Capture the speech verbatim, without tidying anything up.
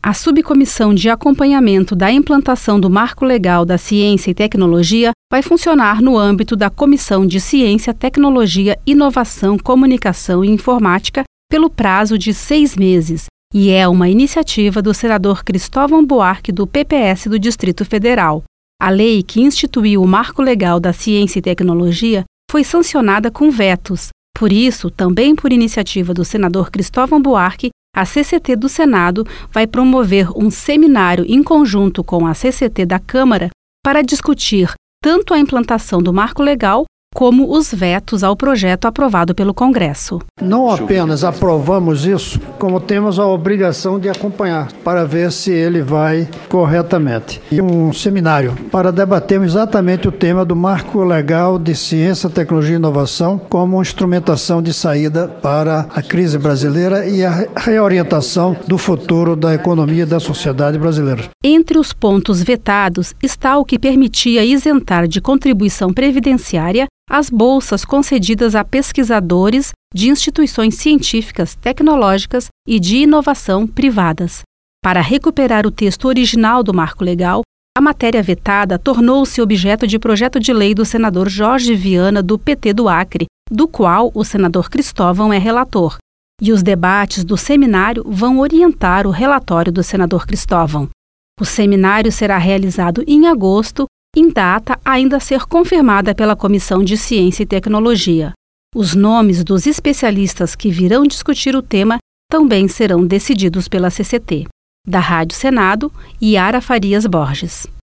A Subcomissão de Acompanhamento da Implantação do Marco Legal da Ciência e Tecnologia vai funcionar no âmbito da Comissão de Ciência, Tecnologia, Inovação, Comunicação e Informática pelo prazo de seis meses e é uma iniciativa do senador Cristóvão Buarque, do P P S do Distrito Federal. A lei que instituiu o Marco Legal da Ciência e Tecnologia foi sancionada com vetos. Por isso, também por iniciativa do senador Cristóvão Buarque, a C C T do Senado vai promover um seminário em conjunto com a C C T da Câmara para discutir tanto a implantação do marco legal como os vetos ao projeto aprovado pelo Congresso. Não apenas aprovamos isso, como temos a obrigação de acompanhar para ver se ele vai corretamente. E um seminário para debatermos exatamente o tema do Marco Legal de Ciência, Tecnologia e Inovação como instrumentação de saída para a crise brasileira e a reorientação do futuro da economia e da sociedade brasileira. Entre os pontos vetados está o que permitia isentar de contribuição previdenciária as bolsas concedidas a pesquisadores de instituições científicas, tecnológicas e de inovação privadas. Para recuperar o texto original do Marco Legal, a matéria vetada tornou-se objeto de projeto de lei do senador Jorge Viana, do P T do Acre, do qual o senador Cristóvão é relator. E os debates do seminário vão orientar o relatório do senador Cristóvão. O seminário será realizado em agosto, em data ainda a ser confirmada pela Comissão de Ciência e Tecnologia. Os nomes dos especialistas que virão discutir o tema também serão decididos pela C C T. Da Rádio Senado, Yara Farias Borges.